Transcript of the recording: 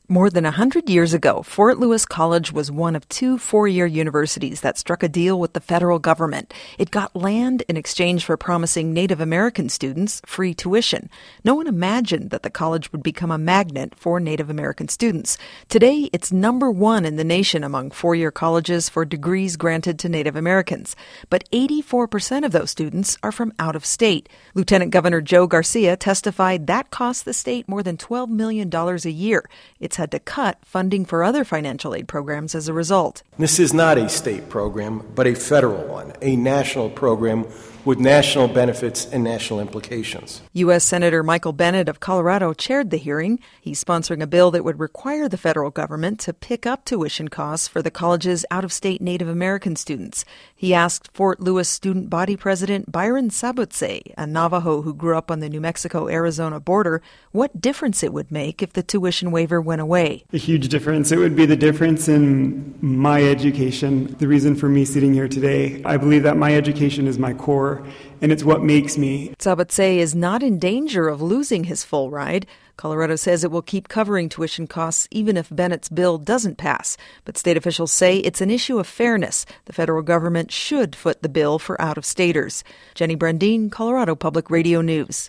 More than 100 years ago, Fort Lewis College was one of two four-year universities that struck a deal with the federal government. It got land in exchange for promising Native American students free tuition. No one imagined that the college would become a magnet for Native American students. Today, it's number one in the nation among four-year colleges for degrees granted to Native Americans. But 84% of those students are from out of state. Lieutenant Governor Joe Garcia testified that costs the state more than $12 million a year. It's had to cut funding for other financial aid programs as a result. This is not a state program, but a federal one, a national program with national benefits and national implications. U.S. Senator Michael Bennet of Colorado chaired the hearing. He's sponsoring a bill that would require the federal government to pick up tuition costs for the college's out-of-state Native American students. He asked Fort Lewis Student Body President Byron Sabutse, a Navajo who grew up on the New Mexico-Arizona border, what difference it would make if the tuition waiver went away. A huge difference. It would be the difference in my education. The reason for me sitting here today, I believe that my education is my core, and it's what makes me. Sabutse is not in danger of losing his full ride. Colorado says it will keep covering tuition costs even if Bennett's bill doesn't pass. But state officials say it's an issue of fairness. The federal government should foot the bill for out-of-staters. Jenny Brandine, Colorado Public Radio News.